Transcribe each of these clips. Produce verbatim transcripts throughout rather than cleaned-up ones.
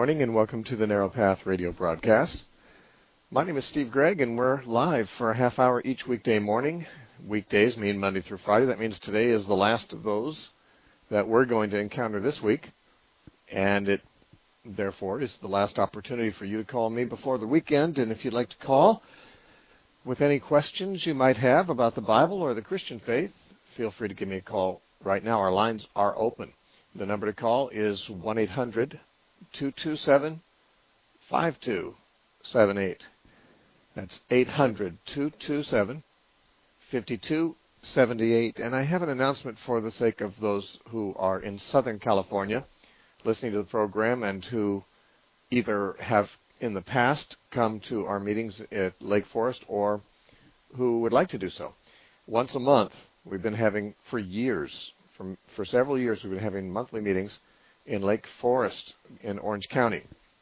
morning and welcome to the Narrow Path radio broadcast. My name is Steve Gregg and we're live for a half hour each weekday morning. Weekdays mean Monday through Friday. That means today is the last of those that we're going to encounter this week. And it, therefore, is the last opportunity for you to call me before the weekend. And if you'd like to call with any questions you might have about the Bible or the Christian faith, feel free to give me a call right now. Our lines are open. The number to call is one eight hundred two two seven five two seven eight. That's eight hundred two two seven five two seven eight. And I have an announcement for the sake of those who are in Southern California listening to the program and who either have in the past come to our meetings at Lake Forest or who would like to do so. Once a month, we've been having for years, from, for several years, we've been having monthly meetings in Lake Forest in Orange County.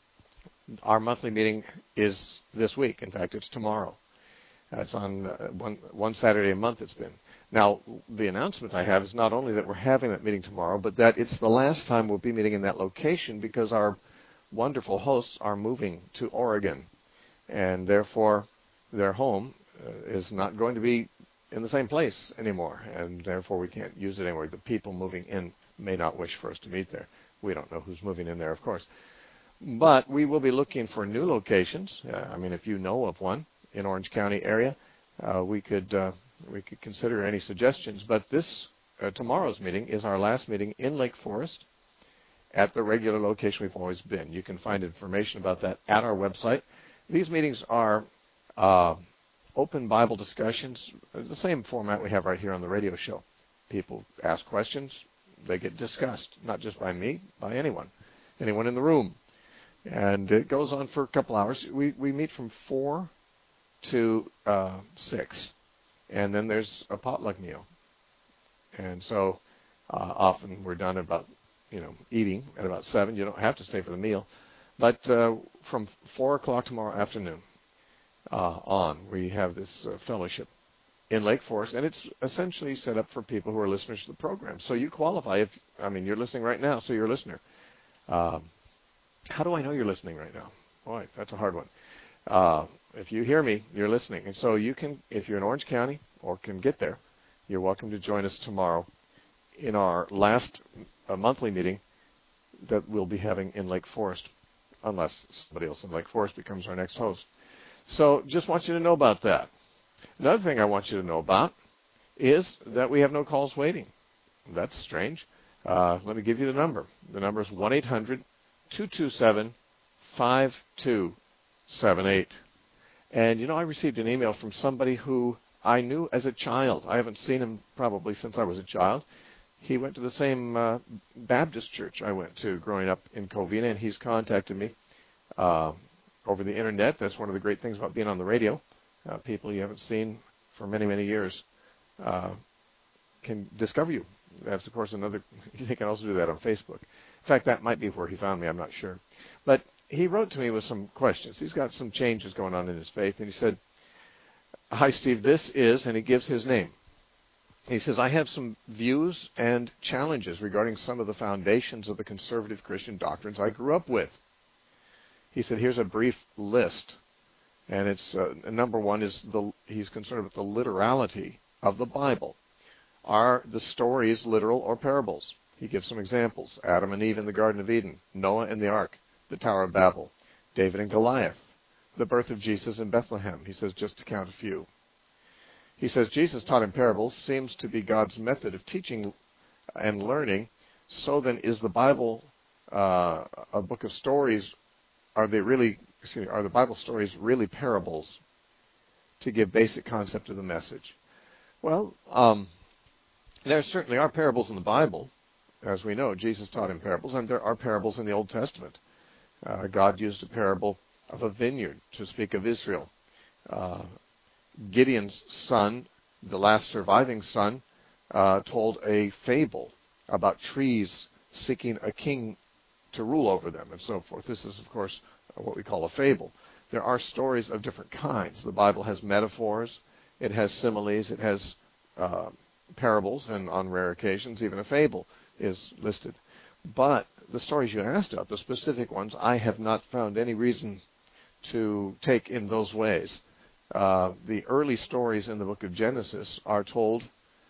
Our monthly meeting is this week. In fact, it's tomorrow. Uh, it's on uh, one, one Saturday a month it's been. Now, the announcement I have is not only that we're having that meeting tomorrow, but that it's the last time we'll be meeting in that location because our wonderful hosts are moving to Oregon. And therefore, their home uh, is not going to be in the same place anymore. And therefore, we can't use it anymore. The people moving in may not wish for us to meet there. We don't know who's moving in there, of course. But we will be looking for new locations. Uh, I mean, if you know of one in Orange County area, uh, we could uh, we could consider any suggestions. But this uh, tomorrow's meeting is our last meeting in Lake Forest at the regular location we've always been. You can find information about that at our website. These meetings are uh, open Bible discussions, the same format we have right here on the radio show. People ask questions. They get discussed, not just by me, by anyone, anyone in the room. And it goes on for a couple hours. We we meet from four to uh, six, and then there's a potluck meal. And so uh, often we're done about, you know, eating at about seven. You don't have to stay for the meal. But uh, from four o'clock tomorrow afternoon uh, on, we have this uh, fellowship in Lake Forest, and it's essentially set up for people who are listeners to the program. So you qualify if, I mean, you're listening right now, so you're a listener. Um, how do I know you're listening right now? Boy, that's a hard one. Uh, if you hear me, you're listening. And so you can, if you're in Orange County or can get there, you're welcome to join us tomorrow in our last uh, monthly meeting that we'll be having in Lake Forest, unless somebody else in Lake Forest becomes our next host. So just want you to know about that. Another thing I want you to know about is that we have no calls waiting. That's strange. Uh, let me give you the number. The number is one eight hundred two two seven five two seven eight. And, you know, I received an email from somebody who I knew as a child. I haven't seen him probably since I was a child. He went to the same uh, Baptist church I went to growing up in Covina, and he's contacted me uh, over the Internet. That's one of the great things about being on the radio. Uh, people you haven't seen for many, many years uh, can discover you. That's, of course, another, you can also do that on Facebook. In fact, that might be where he found me, I'm not sure. But he wrote to me with some questions. He's got some changes going on in his faith, and he said, "Hi, Steve, this is," and he gives his name. He says, "I have some views and challenges regarding some of the foundations of the conservative Christian doctrines I grew up with." He said, "Here's a brief list." And it's uh, number one is the he's concerned with the literality of the Bible. Are the stories literal or parables? He gives some examples. Adam and Eve in the Garden of Eden, Noah and the Ark, the Tower of Babel, David and Goliath, the birth of Jesus in Bethlehem. He says, just to count a few. He says, Jesus taught in parables seems to be God's method of teaching and learning. So then is the Bible uh, a book of stories? Are they really... Excuse me, are the Bible stories really parables to give basic concept of the message? Well, um, there certainly are parables in the Bible. As we know, Jesus taught in parables, and there are parables in the Old Testament. Uh, God used a parable of a vineyard to speak of Israel. Uh, Gideon's son, the last surviving son, uh, told a fable about trees seeking a king to rule over them and so forth. This is, of course, what we call a fable. There are stories of different kinds. The Bible has metaphors, it has similes, it has uh, parables, and on rare occasions even a fable is listed. But the stories you asked about, the specific ones, I have not found any reason to take in those ways. Uh, the early stories in the book of Genesis are told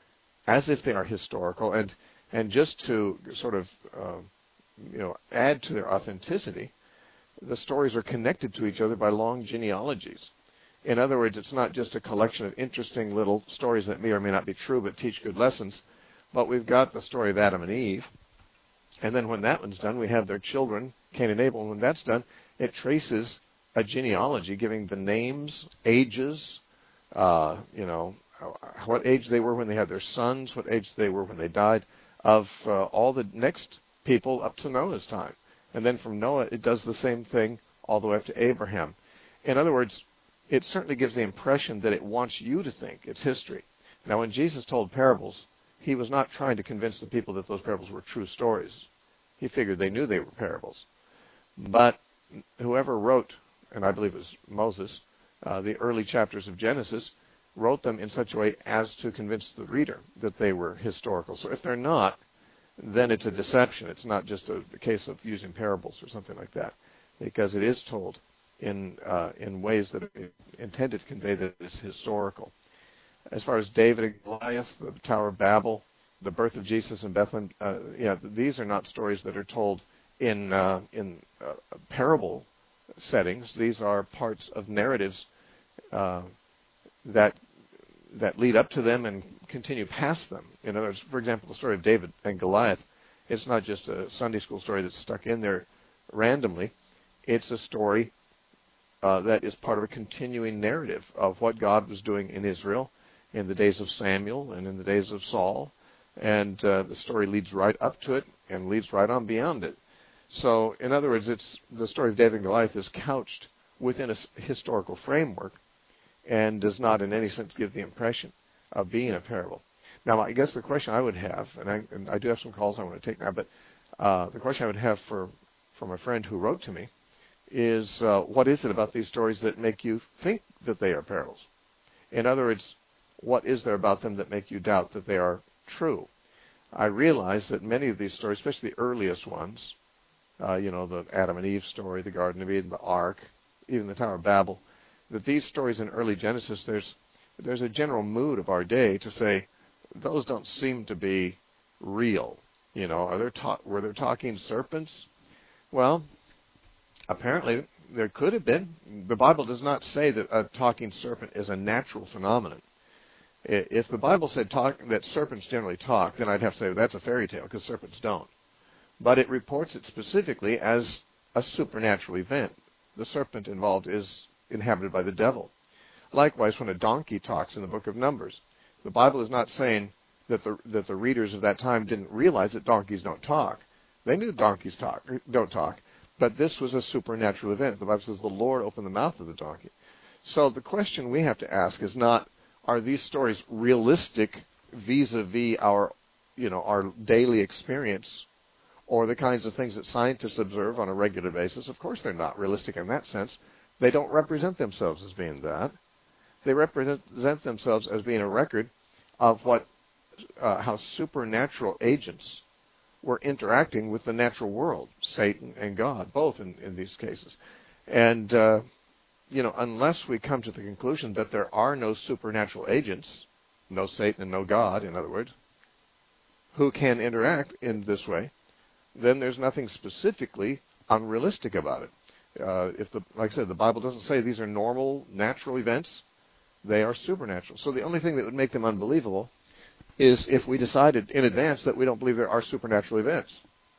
as if they are historical, and and just to sort of uh, you know add to their authenticity, the stories are connected to each other by long genealogies. In other words, it's not just a collection of interesting little stories that may or may not be true but teach good lessons, but we've got the story of Adam and Eve, and then when that one's done, we have their children, Cain and Abel, and when that's done, it traces a genealogy giving the names, ages, uh, you know, what age they were when they had their sons, what age they were when they died, of uh, all the next people up to Noah's time. And then from Noah, it does the same thing all the way up to Abraham. In other words, it certainly gives the impression that it wants you to think it's history. Now, when Jesus told parables, he was not trying to convince the people that those parables were true stories. He figured they knew they were parables. But whoever wrote, and I believe it was Moses, uh, the early chapters of Genesis, wrote them in such a way as to convince the reader that they were historical. So if they're not, then it's a deception. It's not just a, a case of using parables or something like that, because it is told in uh, in ways that are intended to convey that it's historical. As far as David and Goliath, the Tower of Babel, the birth of Jesus in Bethlehem, uh, yeah, these are not stories that are told in uh, in uh, parable settings. These are parts of narratives uh, that that lead up to them and continue past them. In other words, for example, the story of David and Goliath, it's not just a Sunday school story that's stuck in there randomly. It's a story uh, that is part of a continuing narrative of what God was doing in Israel in the days of Samuel and in the days of Saul. And uh, the story leads right up to it and leads right on beyond it. So, in other words, it's the story of David and Goliath is couched within a historical framework and does not in any sense give the impression of being a parable. Now, I guess the question I would have, and I, and I do have some calls I want to take now, but uh, the question I would have for from a friend who wrote to me is, uh, what is it about these stories that make you think that they are parables? In other words, what is there about them that make you doubt that they are true? I realize that many of these stories, especially the earliest ones, uh, you know, the Adam and Eve story, the Garden of Eden, the Ark, even the Tower of Babel, that these stories in early Genesis, there's there's a general mood of our day to say those don't seem to be real. You know, are there ta- were there talking serpents? Well, apparently there could have been. The Bible does not say that a talking serpent is a natural phenomenon. If the Bible said talk, that serpents generally talk, then I'd have to say well, that's a fairy tale, because serpents don't. But it reports it specifically as a supernatural event. The serpent involved is inhabited by the devil. Likewise, when a donkey talks in the book of Numbers, the Bible is not saying that the that the readers of that time didn't realize that donkeys don't talk. They knew donkeys talk don't talk, but this was a supernatural event. The Bible says the Lord opened the mouth of the donkey. So the question we have to ask is not, are these stories realistic vis-a-vis our, you know, our daily experience, or the kinds of things that scientists observe on a regular basis? Of course, they're not realistic in that sense. They don't represent themselves as being that. They represent themselves as being a record of what, uh, how supernatural agents were interacting with the natural world, Satan and God, both in, in these cases. And, uh, you know, unless we come to the conclusion that there are no supernatural agents, no Satan and no God, in other words, who can interact in this way, then there's nothing specifically unrealistic about it. Uh, if the, like I said, the Bible doesn't say these are normal, natural events. They are supernatural. So the only thing that would make them unbelievable is if we decided in advance that we don't believe there are supernatural events.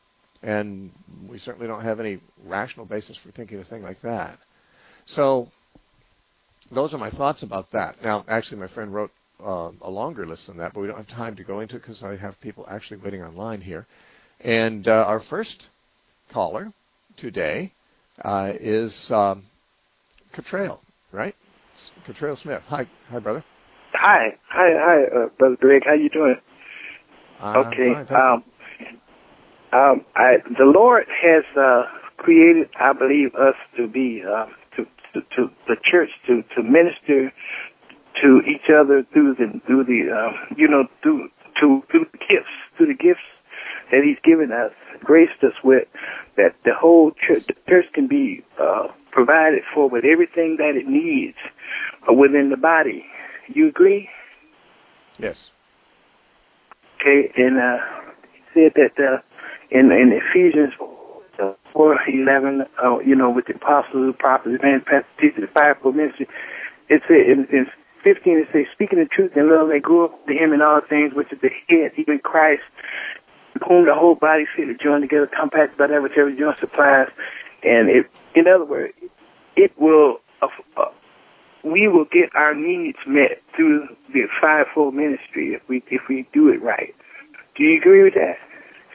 And we certainly don't have any rational basis for thinking a thing like that. So those are my thoughts about that. Now, actually, my friend wrote uh, a longer list than that, but we don't have time to go into it because I have people actually waiting online here. And uh, our first caller today uh, is um, Cottrell, right? Cottrell Smith. Hi, hi, brother. Hi, hi, hi, uh, Brother Greg. How you doing? Uh, okay. Fine, um, um, I, the Lord has uh, created, I believe, us to be uh, to, to to the church to to minister to each other through the through the uh, you know through to through the gifts through the gifts that He's given us, graced us with, that the whole church, the church can be uh, provided for with everything that it needs uh, within the body. You agree? Yes. Okay, and uh, he said that uh, in, in Ephesians four eleven, uh, you know, with the apostles, the prophets, evangelists, pastors, teachers, the fivefold ministry, it said in, in fifteen, it says, speaking the truth in love, they grew up to Him in all things, which is the head, even Christ, whom the whole body fitted, joined together, compact by that which every joint supplies. And it, in other words, it will, uh, uh, we will get our needs met through the fivefold ministry if we if we do it right. Do you agree with that?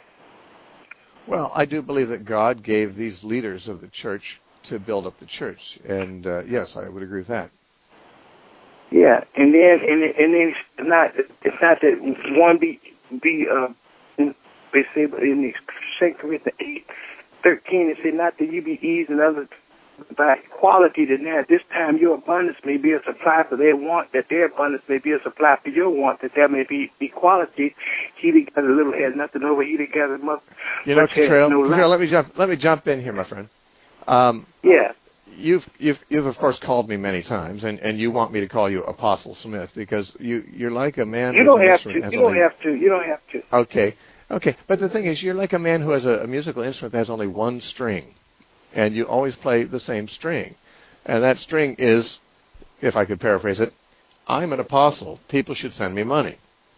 Well, I do believe that God gave these leaders of the church to build up the church, and uh, yes, I would agree with that. Yeah, and then and, and then it's not it's not that one be be uh, they say, but in the Second Corinthians eight thirteen, it say not that you be eased and others by equality, that now at this time your abundance may be a supply for their want, that their abundance may be a supply for your want, that there may be equality. He that gathers a little has nothing over, he that gathers much. You know, Cottrell, no Cottrell, let me jump. Let me jump in here, my friend. Um, yeah. You've, you've, you've of course called me many times, and, and you want me to call you Apostle Smith because you, you're like a man. You don't have to. You don't have to. You don't have to. Okay, okay. But the thing is, you're like a man who has a, a musical instrument that has only one string, and you always play the same string, and that string is, if I could paraphrase it, I'm an apostle. People should send me money.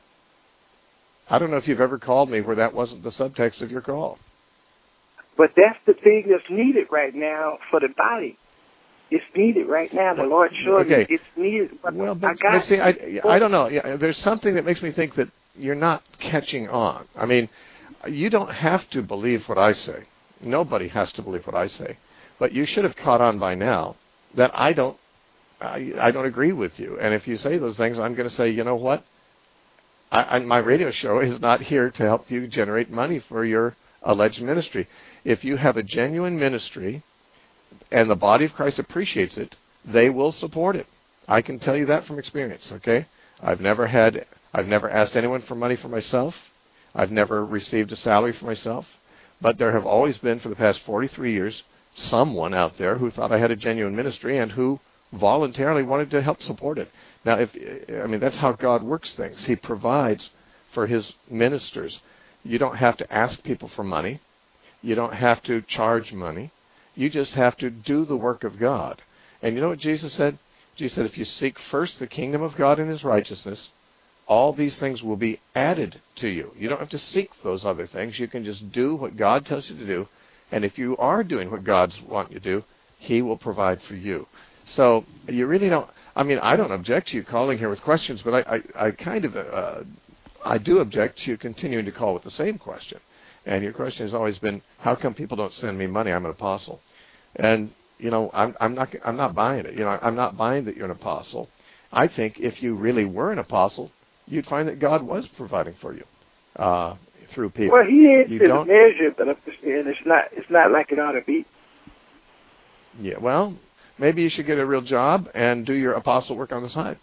I don't know if you've ever called me where that wasn't the subtext of your call. But that's the thing that's needed right now for the body. It's needed right now. The Lord showed okay. me it's needed. But well, but, I got but see, I, I don't know. Yeah, there's something that makes me think that you're not catching on. I mean, you don't have to believe what I say. Nobody has to believe what I say. But you should have caught on by now that I don't, I, I don't agree with you. And if you say those things, I'm going to say, you know what? I, I, my radio show is not here to help you generate money for your alleged ministry. If you have a genuine ministry and the body of Christ appreciates it, they will support it. I can tell you that from experience, okay? I've never had, I've never asked anyone for money for myself. I've never received a salary for myself. But there have always been, for the past forty-three years, someone out there who thought I had a genuine ministry and who voluntarily wanted to help support it. Now, if I mean, that's how God works things. He provides for His ministers. You don't have to ask people for money. You don't have to charge money. You just have to do the work of God. And you know what Jesus said? Jesus said, if you seek first the kingdom of God and His righteousness, all these things will be added to you. You don't have to seek those other things. You can just do what God tells you to do. And if you are doing what God wants you to do, He will provide for you. So you really don't, I mean, I don't object to you calling here with questions, but I, I, I kind of, uh, I do object to you continuing to call with the same question. And your question has always been, how come people don't send me money? I'm an apostle. And, you know, I'm, I'm not I'm not buying it. You know, I'm not buying that you're an apostle. I think if you really were an apostle, you'd find that God was providing for you uh, through people. Well, He is you to don't, the measure, but I'm just saying it's not, it's not like it ought to be. Yeah, well, maybe you should get a real job and do your apostle work on the side.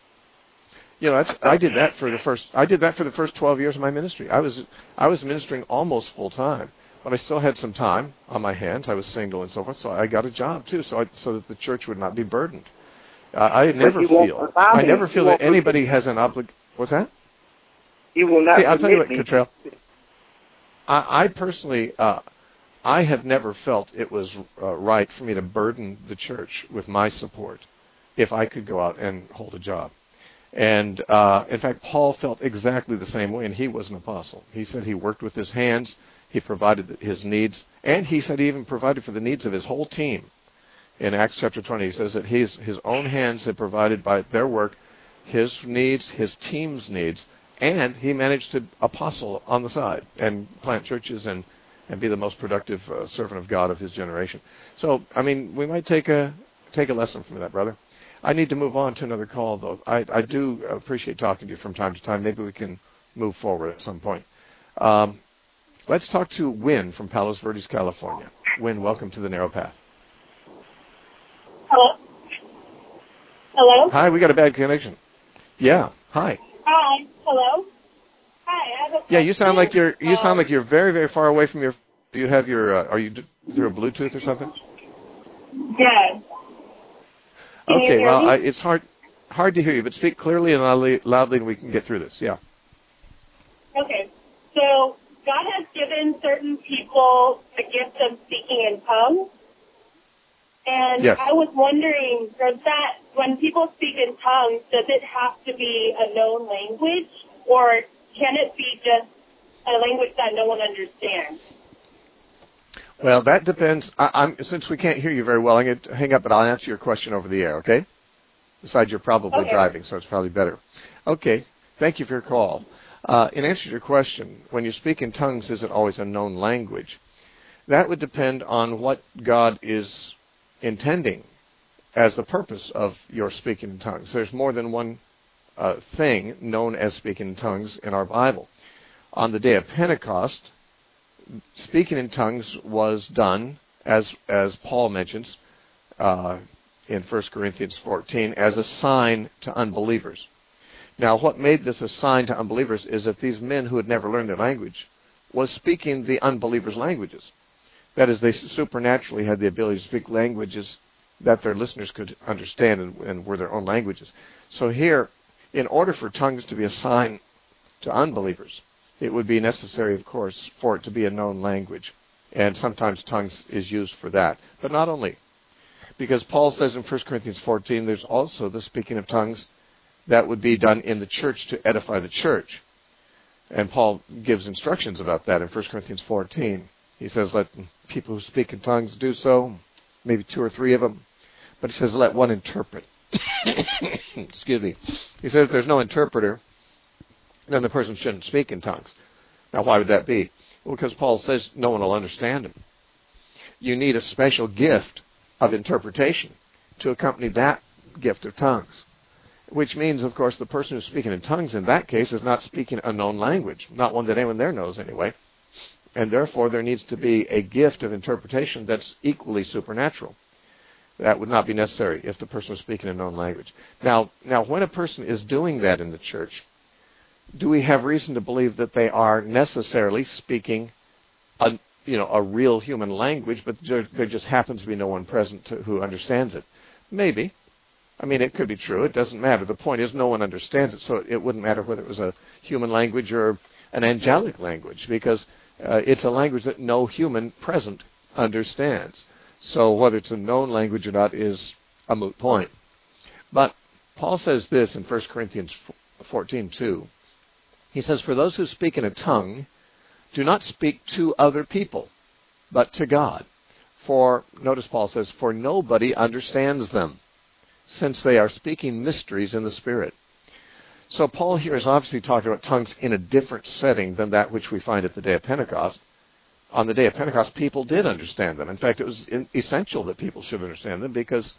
You know, that's, I did that for the first. I did that for the first twelve years of my ministry. I was I was ministering almost full time, but I still had some time on my hands. I was single and so forth, so I got a job too, so I, so that the church would not be burdened. Uh, I never feel I never feel that anybody has an obligation. What's that? You will not. See, I'll tell you what, me. Cottrell. I, I personally, uh, I have never felt it was uh, right for me to burden the church with my support if I could go out and hold a job. And, uh, in fact, Paul felt exactly the same way, and he was an apostle. He said he worked with his hands, he provided his needs, and he said he even provided for the needs of his whole team. In Acts chapter twenty, he says that his, his own hands had provided by their work his needs, his team's needs, and he managed to apostle on the side and plant churches and, and be the most productive uh, servant of God of his generation. So, I mean, we might take a take a lesson from that, brother. I need to move on to another call, though. I, I do appreciate talking to you from time to time. Maybe we can move forward at some point. Um, let's talk to Wynn from Palos Verdes, California. Wynn, welcome to the Narrow Path. Hello? Hello? Hi, we got a bad connection. Yeah, hi. Hi. Hello? Hi, I have a Yeah, you sound like you're you um, sound like you're very very far away from your. Do you have your? Uh, are you d- through a Bluetooth or something? Yes. Can you Okay, hear well, me? I, it's hard hard to hear you, but speak clearly and loudly, loudly, and we can get through this. Yeah. Okay. So God has given certain people the gift of speaking in tongues. And Yes. I was wondering, does that, when people speak in tongues, does it have to be a known language, or can it be just a language that no one understands? Well, that depends. I, I'm since we can't hear you very well, I'm going to hang up, but I'll answer your question over the air. Okay? Besides, you're probably Okay. driving, so it's probably better. Okay. Thank you for your call. Uh, in answer to your question, when you speak in tongues, is it always a known language? That would depend on what God is intending as the purpose of your speaking in tongues. There's more than one uh, thing known as speaking in tongues in our Bible. On the day of Pentecost, speaking in tongues was done, as as Paul mentions uh, in First Corinthians fourteen, as a sign to unbelievers. Now, what made this a sign to unbelievers is that these men who had never learned their language was speaking the unbelievers' languages. That is, they supernaturally had the ability to speak languages that their listeners could understand and, and were their own languages. So here, in order for tongues to be a sign to unbelievers, it would be necessary, of course, for it to be a known language. And sometimes tongues is used for that. But not only. Because Paul says in First Corinthians fourteen, there's also the speaking of tongues that would be done in the church to edify the church. And Paul gives instructions about that in First Corinthians fourteen. He says, let people who speak in tongues do so, maybe two or three of them. But he says, let one interpret. Excuse me. He says if there's no interpreter, then the person shouldn't speak in tongues. Now, why would that be? Well, because Paul says no one will understand him. You need a special gift of interpretation to accompany that gift of tongues. Which means, of course, the person who's speaking in tongues in that case is not speaking a known language, not one that anyone there knows anyway. And therefore, there needs to be a gift of interpretation that's equally supernatural. That would not be necessary if the person was speaking a known language. Now, now, when a person is doing that in the church, do we have reason to believe that they are necessarily speaking a, you know, a real human language, but there, there just happens to be no one present to, who understands it? Maybe. I mean, it could be true. It doesn't matter. The point is no one understands it, so it, it wouldn't matter whether it was a human language or an angelic language, because uh, it's a language that no human present understands. So whether it's a known language or not is a moot point. But Paul says this in First Corinthians fourteen two. He says, for those who speak in a tongue, do not speak to other people, but to God. For, notice Paul says, for nobody understands them, since they are speaking mysteries in the Spirit. So Paul here is obviously talking about tongues in a different setting than that which we find at the day of Pentecost. On the day of Pentecost, people did understand them. In fact, it was essential that people should understand them because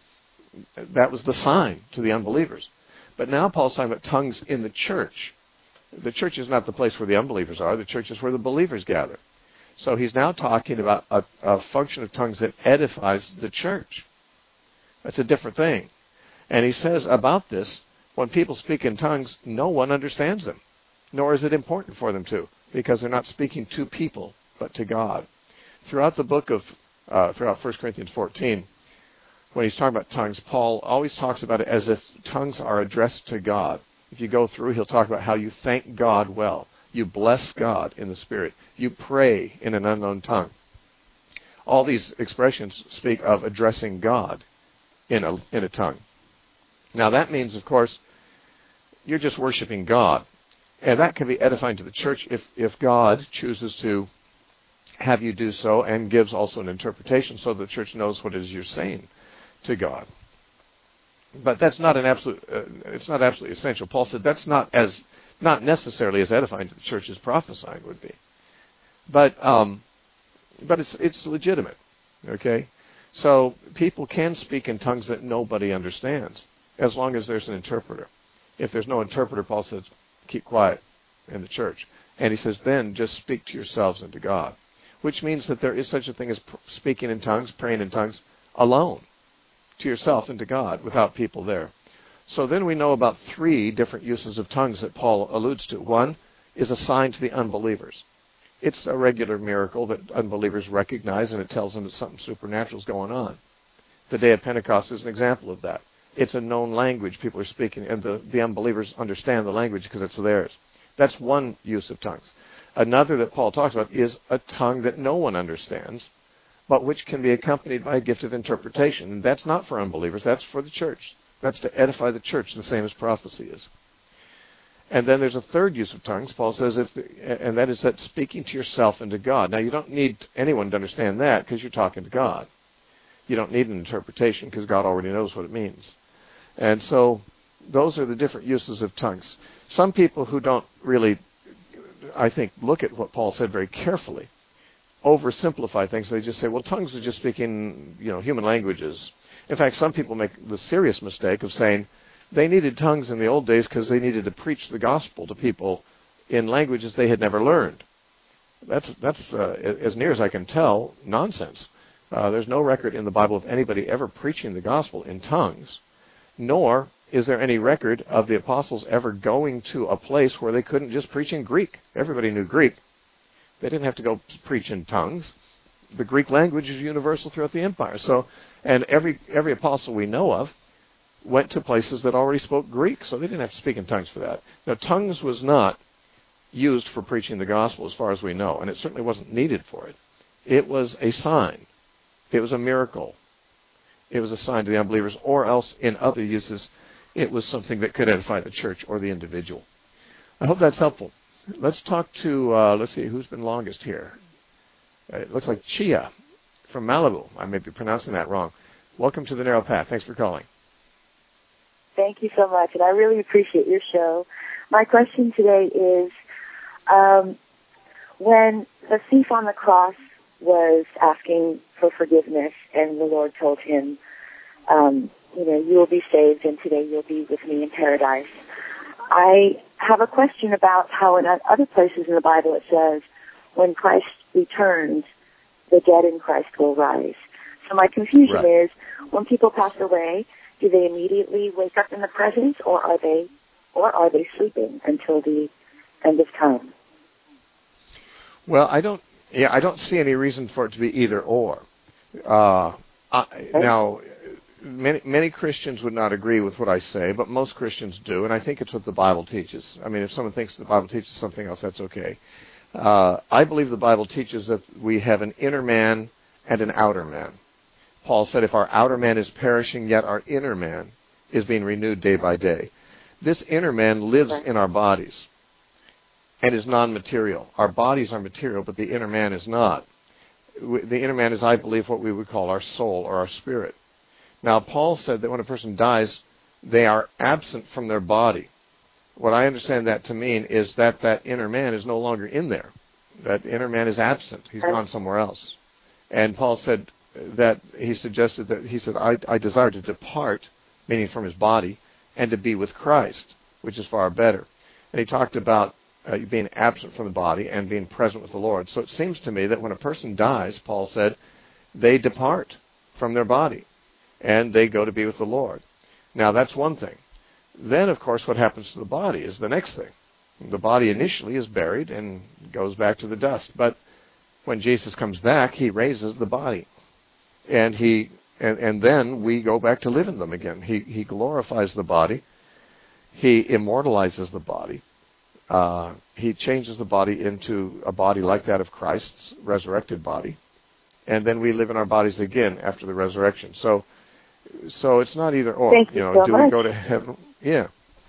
that was the sign to the unbelievers. But now Paul's talking about tongues in the church. The church is not the place where the unbelievers are. The church is where the believers gather. So he's now talking about a, a function of tongues that edifies the church. That's a different thing. And he says about this, when people speak in tongues, no one understands them, nor is it important for them to, because they're not speaking to people, but to God. Throughout the book of, uh, throughout First Corinthians fourteen, when he's talking about tongues, Paul always talks about it as if tongues are addressed to God. If you go through, he'll talk about how you thank God well. You bless God in the Spirit. You pray in an unknown tongue. All these expressions speak of addressing God in a, in a tongue. Now that means, of course, you're just worshiping God. And that can be edifying to the church if, if God chooses to have you do so and gives also an interpretation so the church knows what it is you're saying to God. But that's not an absolute, uh, it's not absolutely essential. Paul said that's not as, not necessarily as edifying to the church as prophesying would be. But, um, but it's, it's legitimate. Okay? So people can speak in tongues that nobody understands, as long as there's an interpreter. If there's no interpreter, Paul says, keep quiet in the church. And he says, then just speak to yourselves and to God. Which means that there is such a thing as pr- speaking in tongues, praying in tongues, alone, to yourself and to God, without people there. So then we know about three different uses of tongues that Paul alludes to. One, is a sign to the unbelievers. It's a regular miracle that unbelievers recognize, and it tells them that something supernatural is going on. The day of Pentecost is an example of that. It's a known language people are speaking, and the, the unbelievers understand the language because it's theirs. That's one use of tongues. Another that Paul talks about is a tongue that no one understands, but which can be accompanied by a gift of interpretation. And that's not for unbelievers. That's for the church. That's to edify the church, the same as prophecy is. And then there's a third use of tongues. Paul says, if, and that is that speaking to yourself and to God. Now, you don't need anyone to understand that because you're talking to God. You don't need an interpretation because God already knows what it means. And so those are the different uses of tongues. Some people who don't really, I think, look at what Paul said very carefully, oversimplify things. They just say, well, tongues are just speaking, you know, human languages. In fact, some people make the serious mistake of saying they needed tongues in the old days because they needed to preach the gospel to people in languages they had never learned. That's, that's uh, as near as I can tell, nonsense. Uh, there's no record in the Bible of anybody ever preaching the gospel in tongues, nor is there any record of the apostles ever going to a place where they couldn't just preach in Greek. Everybody knew Greek. They didn't have to go preach in tongues. The Greek language is universal throughout the empire. So, and every every apostle we know of went to places that already spoke Greek, so they didn't have to speak in tongues for that. Now, tongues was not used for preaching the gospel as far as we know, and it certainly wasn't needed for it. It was a sign. It was a miracle. It was a sign to the unbelievers, or else in other uses, it was something that could edify the church or the individual. I hope that's helpful. Let's talk to, uh, let's see, who's been longest here? Uh, it looks like Chia from Malibu. I may be pronouncing that wrong. Welcome to the Narrow Path. Thanks for calling. Thank you so much, and I really appreciate your show. My question today is, um, when the thief on the cross was asking for forgiveness, and the Lord told him, um, you know, you will be saved, and today you'll be with me in paradise. I have a question about how in other places in the Bible it says, when Christ returns, the dead in Christ will rise. So my confusion right. is, when people pass away, do they immediately wake up in the presence, or are they, or are they sleeping until the end of time? Well, I don't. Yeah, I don't see any reason for it to be either or. Uh, I, now, many many Christians would not agree with what I say, but most Christians do, and I think it's what the Bible teaches. I mean, if someone thinks the Bible teaches something else, that's okay. Uh, I believe the Bible teaches that we have an inner man and an outer man. Paul said, if our outer man is perishing, yet our inner man is being renewed day by day. This inner man lives in our bodies and is non-material. Our bodies are material, but the inner man is not. The inner man is, I believe, what we would call our soul or our spirit. Now, Paul said that when a person dies, they are absent from their body. What I understand that to mean is that that inner man is no longer in there. That inner man is absent. He's gone somewhere else. And Paul said that he suggested that, he said, I, I desire to depart, meaning from his body, and to be with Christ, which is far better. And he talked about uh, being absent from the body and being present with the Lord. So it seems to me that when a person dies, Paul said, they depart from their body and they go to be with the Lord. Now, that's one thing. Then, of course, what happens to the body is the next thing. The body initially is buried and goes back to the dust. But when Jesus comes back, he raises the body. And he and, and then we go back to live in them again. He he glorifies the body. He immortalizes the body. Uh, he changes the body into a body like that of Christ's resurrected body. And then we live in our bodies again after the resurrection. So so it's not either or. Thank you, you know, so do much. we go to heaven? Yeah.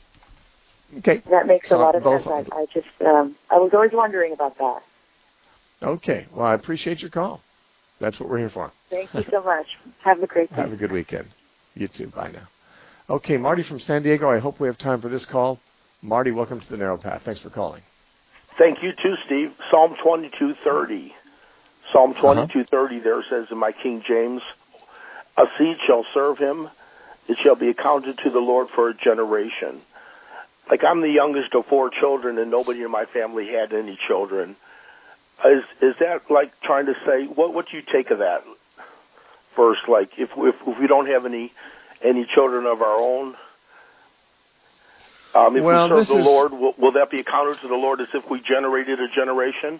Okay. That makes so a lot of both, sense. I, I just um, I was always wondering about that. Okay. Well, I appreciate your call. That's what we're here for. Thank you so much. Have a great day. Have a good weekend. You too. Bye now. Okay, Marty from San Diego. I hope we have time for this call. Marty, welcome to the Narrow Path. Thanks for calling. Thank you too, Steve. Psalm twenty-two thirty. Psalm twenty-two thirty uh-huh. there says in my King James, a seed shall serve him. It shall be accounted to the Lord for a generation. Like, I'm the youngest of four children, and nobody in my family had any children. Is is that like trying to say, what what do you take of that? First, like, if if, if we don't have any any children of our own? Um, if well, we serve the is... Lord, will, will that be accounted to the Lord as if we generated a generation?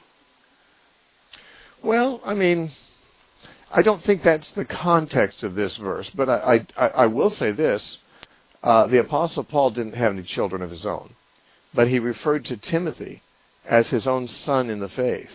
Well, I mean, I don't think that's the context of this verse, but I, I, I will say this. Uh, the Apostle Paul didn't have any children of his own, but he referred to Timothy as his own son in the faith.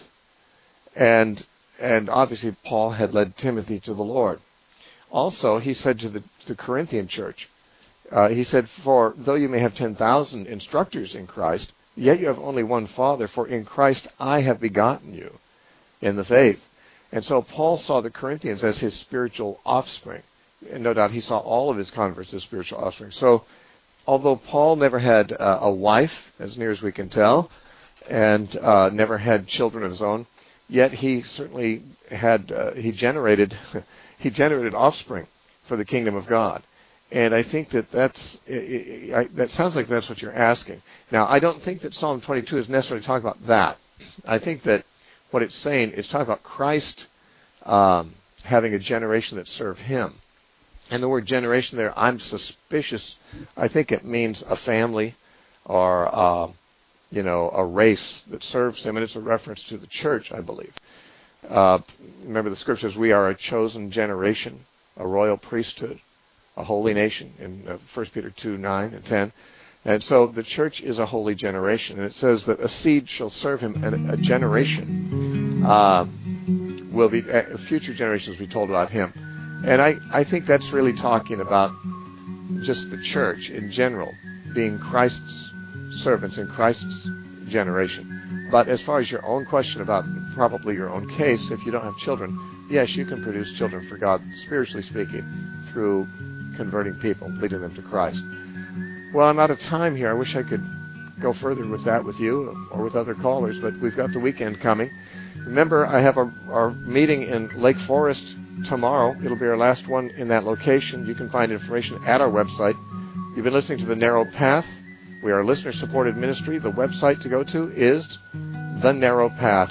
And and obviously Paul had led Timothy to the Lord. Also, he said to the, the Corinthian church, uh, he said, for though you may have ten thousand instructors in Christ, yet you have only one Father, for in Christ I have begotten you in the faith. And so Paul saw the Corinthians as his spiritual offspring. And no doubt he saw all of his converts as spiritual offspring. So although Paul never had uh, a wife, as near as we can tell, and uh, never had children of his own, yet he certainly had, uh, he generated he generated offspring for the kingdom of God. And I think that that's, I, I, that sounds like that's what you're asking. Now, I don't think that Psalm twenty-two is necessarily talking about that. I think that what it's saying is talking about Christ um, having a generation that serve him. And the word generation there, I'm suspicious. I think it means a family or, uh, you know, a race that serves him. And it's a reference to the church, I believe. Uh, remember the scriptures, we are a chosen generation, a royal priesthood, a holy nation in uh, First Peter two, nine and ten. And so the church is a holy generation. And it says that a seed shall serve him, and a generation uh, will be, uh, future generations will be told about him. And I, I think that's really talking about just the church in general, being Christ's servants in Christ's generation. But as far as your own question about probably your own case, if you don't have children, yes, you can produce children for God, spiritually speaking, through converting people, leading them to Christ. Well, I'm out of time here. I wish I could go further with that with you or with other callers, but we've got the weekend coming. Remember, I have our, our meeting in Lake Forest tomorrow. It'll be our last one in that location. You can find information at our website. You've been listening to The Narrow Path. We are a listener-supported ministry. The website to go to is the narrow path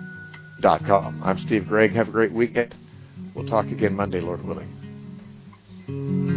dot com. I'm Steve Gregg. Have a great weekend. We'll talk again Monday, Lord willing.